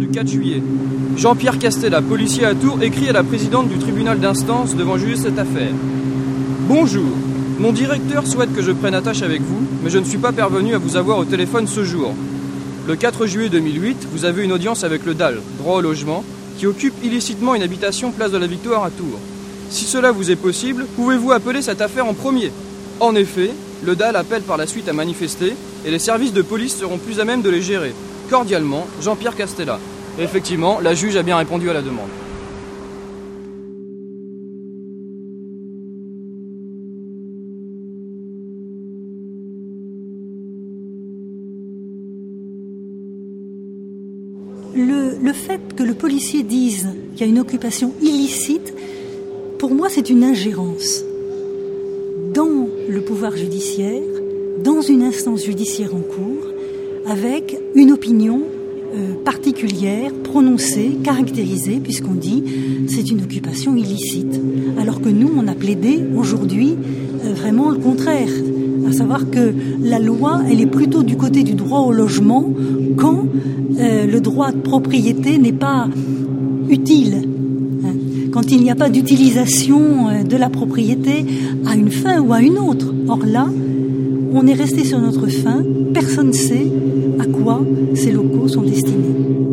du 4 juillet. Jean-Pierre Castella, policier à Tours, écrit à la présidente du tribunal d'instance devant juger cette affaire. Bonjour, mon directeur souhaite que je prenne attache avec vous, mais je ne suis pas parvenu à vous avoir au téléphone ce jour. Le 4 juillet 2008, vous avez une audience avec le DAL, droit au logement, qui occupe illicitement une habitation place de la Victoire à Tours. Si cela vous est possible, pouvez-vous appeler cette affaire en premier ? En effet, le DAL appelle par la suite à manifester et les services de police seront plus à même de les gérer. Cordialement, Jean-Pierre Castella. Et effectivement, la juge a bien répondu à la demande. Le fait que le policier dise qu'il y a une occupation illicite, pour moi, c'est une ingérence dans le pouvoir judiciaire, dans une instance judiciaire en cours, avec une opinion particulière, prononcée, caractérisée, puisqu'on dit c'est une occupation illicite. Alors que nous, on a plaidé aujourd'hui vraiment le contraire, à savoir que la loi, elle est plutôt du côté du droit au logement quand le droit de propriété n'est pas utile. Quand il n'y a pas d'utilisation de la propriété à une fin ou à une autre. Or là, on est resté sur notre fin, personne ne sait à quoi ces locaux sont destinés.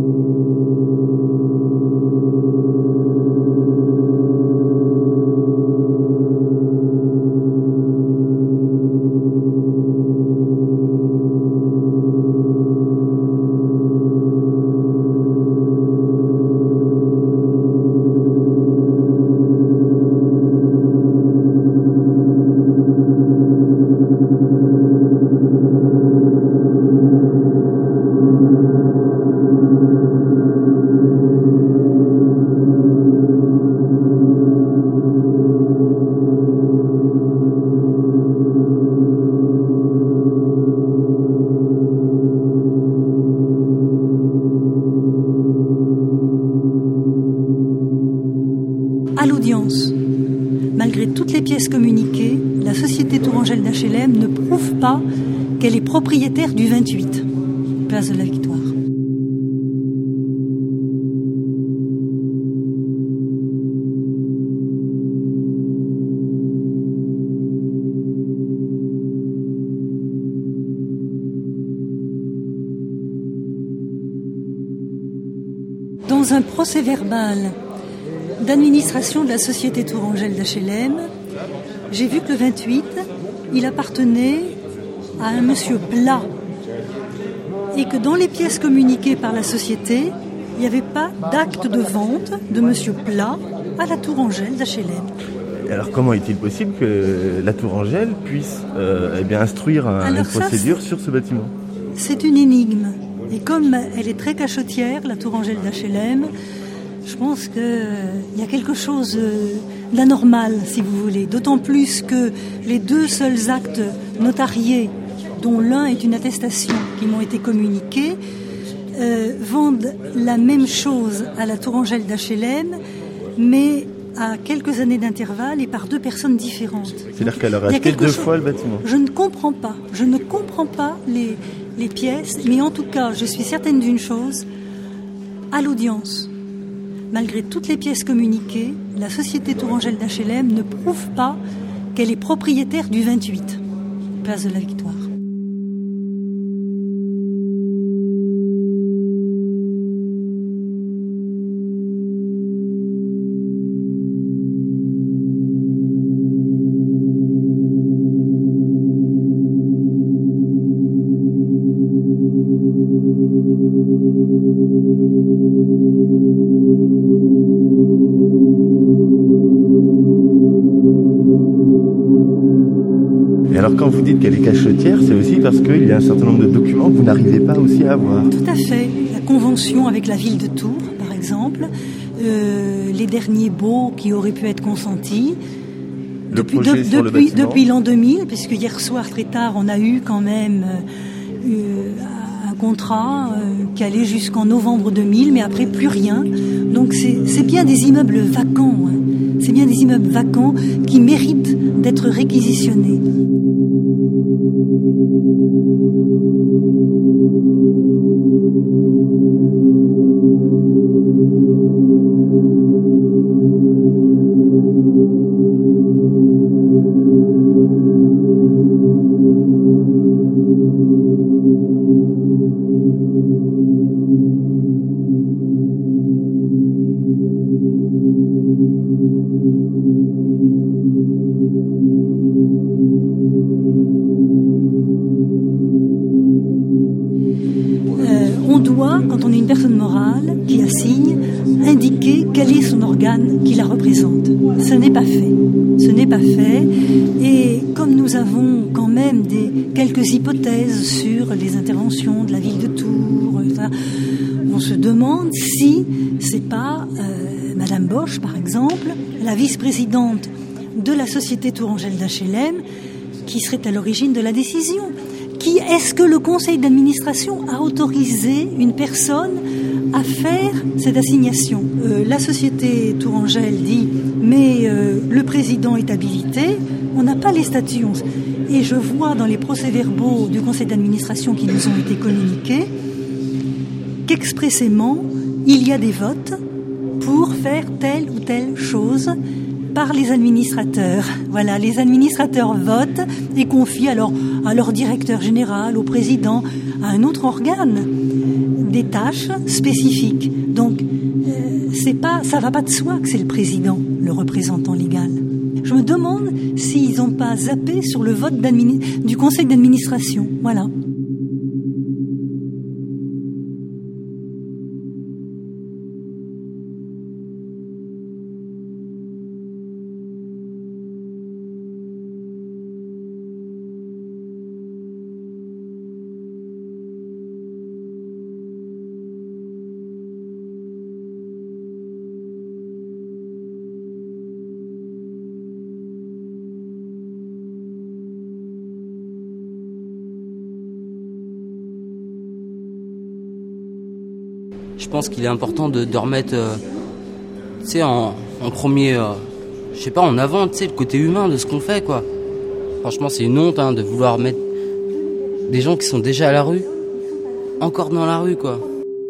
À l'audience, malgré toutes les pièces communiquées, la société Tourangelle d'HLM ne prouve pas qu'elle est propriétaire du 28, place de la Victoire. Dans un procès-verbal d'administration de la société Tourangelle d'HLM, j'ai vu que le 28, il appartenait à un monsieur Plat et que dans les pièces communiquées par la société, il n'y avait pas d'acte de vente de monsieur Plat à la Tourangelle d'HLM. Alors comment est-il possible que la Tourangelle puisse instruire une procédure sur ce bâtiment ? C'est une énigme. Et comme elle est très cachotière, la Tourangelle d'HLM, je pense qu'il y a quelque chose d'anormal, si vous voulez. D'autant plus que les deux seuls actes notariés, dont l'un est une attestation, qui m'ont été communiqués, vendent la même chose à la Tourangelle d'HLM, mais à quelques années d'intervalle et par deux personnes différentes. C'est-à-dire qu'elle aurait acheté deux fois le bâtiment. Je ne comprends pas les pièces, mais en tout cas, je suis certaine d'une chose, à l'audience, malgré toutes les pièces communiquées, la société Tourangelle d'HLM ne prouve pas qu'elle est propriétaire du 28, place de la Victoire. Et alors quand vous dites qu'elle est cachetière, c'est aussi parce qu'il y a un certain nombre de documents que vous n'arrivez pas aussi à avoir. Tout à fait. La convention avec la ville de Tours, par exemple, les derniers baux qui auraient pu être consentis. Depuis l'an 2000, puisque hier soir très tard, on a eu quand même un contrat qui allait jusqu'en novembre 2000, mais après plus rien. Donc c'est bien des immeubles vacants. Hein. C'est bien des immeubles vacants qui méritent d'être réquisitionnés. indiquer quel est son organe qui la représente. Ce n'est pas fait. Ce n'est pas fait. Et comme nous avons quand même quelques hypothèses sur les interventions de la ville de Tours, on se demande si c'est pas Madame Bosch, par exemple, la vice-présidente de la société Tourangelle d'HLM, qui serait à l'origine de la décision. Est-ce que le conseil d'administration a autorisé une personne à faire cette assignation? La société Tourangelle dit mais le président est habilité, on n'a pas les statuts. Et je vois dans les procès-verbaux du conseil d'administration qui nous ont été communiqués qu'expressément il y a des votes pour faire telle ou telle chose par les administrateurs. Voilà, les administrateurs votent et confient alors à leur directeur général, au président, à un autre organe, des tâches spécifiques. Donc, ça va pas de soi que c'est le président, le représentant légal. Je me demande s'ils n'ont pas zappé sur le vote du conseil d'administration. Voilà. Je pense qu'il est important de remettre, en premier, en avant, le côté humain de ce qu'on fait, quoi. Franchement, c'est une honte, de vouloir mettre des gens qui sont déjà à la rue, encore dans la rue, quoi.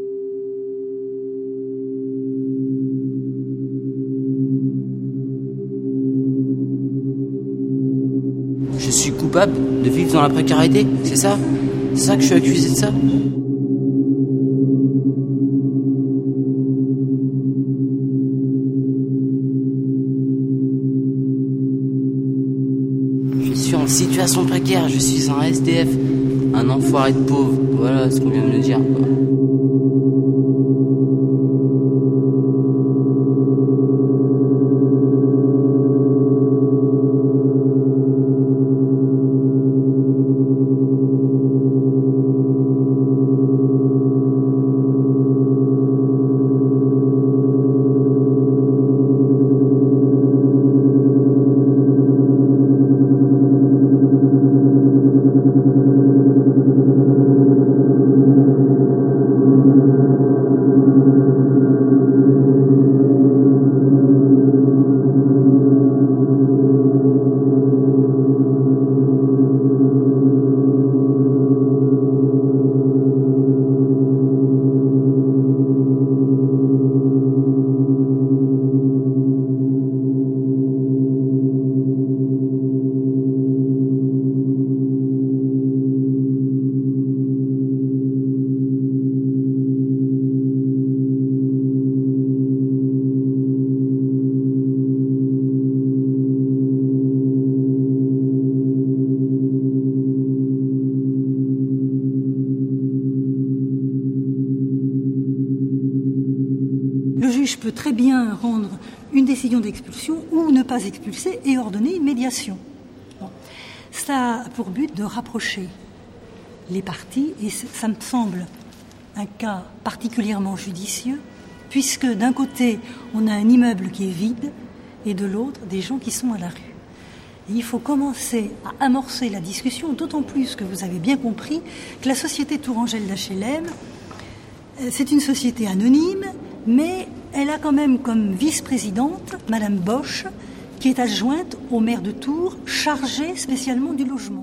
Je suis coupable de vivre dans la précarité, c'est ça? C'est ça que je suis accusé de ça? Je suis en situation précaire, je suis un SDF, un enfoiré de pauvre, voilà ce qu'on vient de me dire, quoi. juge peut très bien rendre une décision d'expulsion ou ne pas expulser et ordonner une médiation. Bon. Ça a pour but de rapprocher les parties et ça me semble un cas particulièrement judicieux puisque d'un côté on a un immeuble qui est vide et de l'autre des gens qui sont à la rue. Et il faut commencer à amorcer la discussion, d'autant plus que vous avez bien compris que la société Tourangelle d'HLM, c'est une société anonyme, mais elle a quand même comme vice-présidente Madame Bosch, qui est adjointe au maire de Tours, chargée spécialement du logement.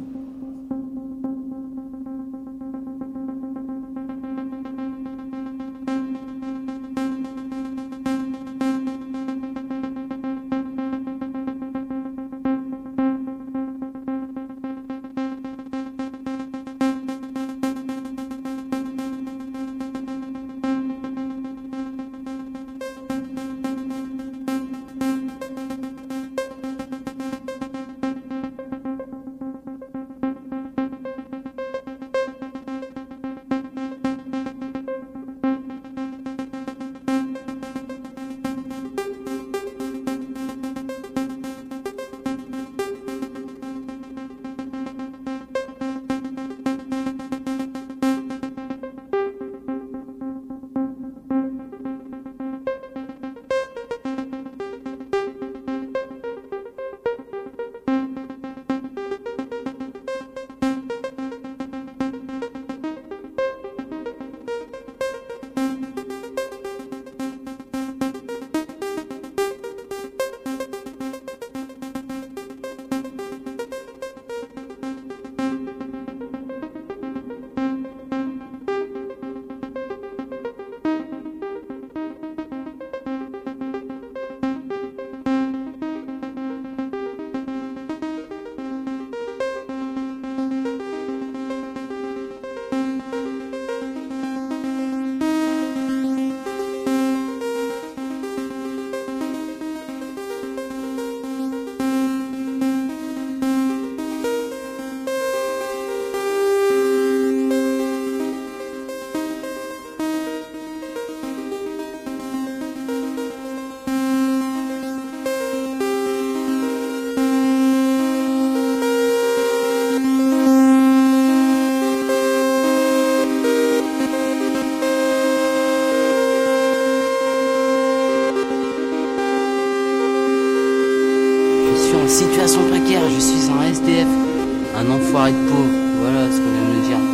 en situation précaire, je suis un SDF, un enfoiré de pauvre. Voilà ce qu'on vient de me dire.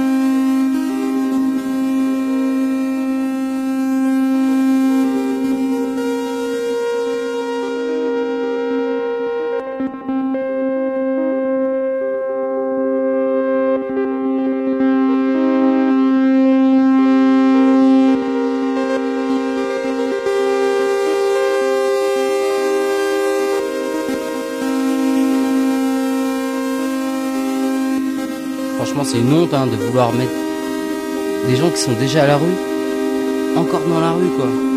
Franchement, c'est une honte de vouloir mettre des gens qui sont déjà à la rue, encore dans la rue, quoi.